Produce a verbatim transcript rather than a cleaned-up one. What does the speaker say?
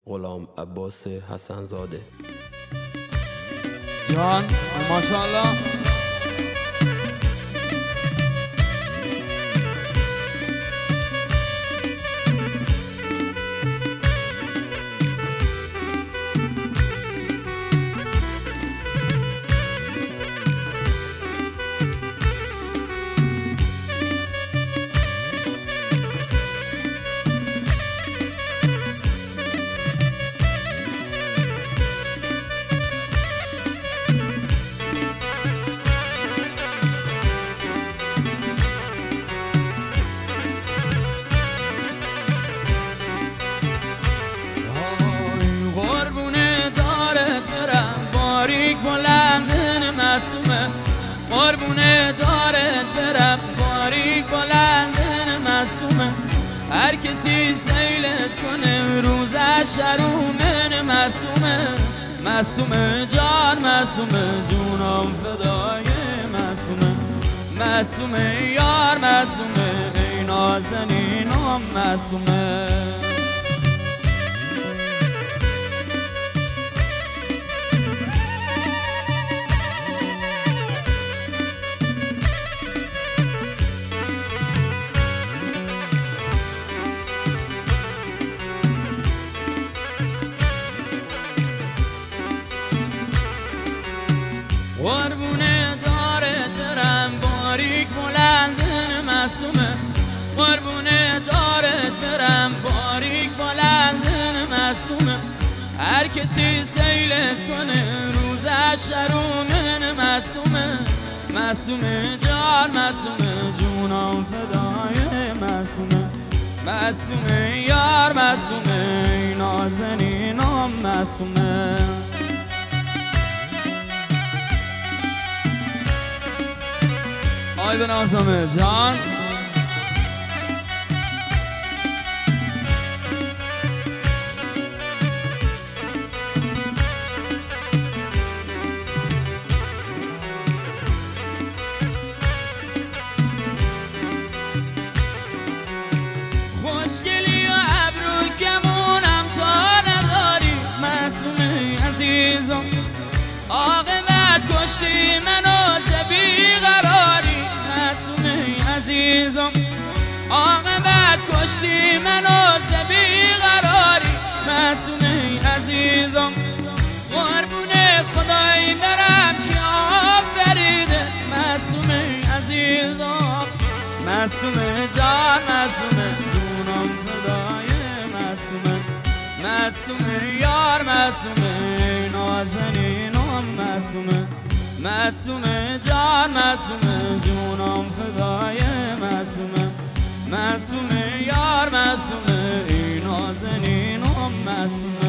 غلام عباس حسن زاده. جان ماشاءالله. بلندن معصومه قربونه دارت برم باریک بلندن معصومه هر کسی سیلت کنه روزش شرومن معصومه معصومه جان معصومه جونم فدای معصومه معصومه یار معصومه ای نازنینم معصومه قربونه دارت برم باریک بلندن معصومه قربونه دارت برم باریک بلندن معصومه هر کسی سیلت کنه روزش شرومن معصومه معصومه جان معصومه جونم فدای معصومه معصومه یار معصومه نازنینم معصومه آی به نازمه جان خوشگلی و ابرو کمونم تا نداری معصومه عزیزم عاقبت کشتی منو ز بیقراری معصومه عزیزم عاقبت کشتی منو ز بیقراری معصومه عزیزم قربون خدای برم که آفریده معصومه عزیزم معصومه جان معصومه جونم فدای معصومه معصومه یار معصومه نازنینم معصومه معصومه جان معصومه جونم فدای معصومه معصومه یار معصومه نازنینم معصومه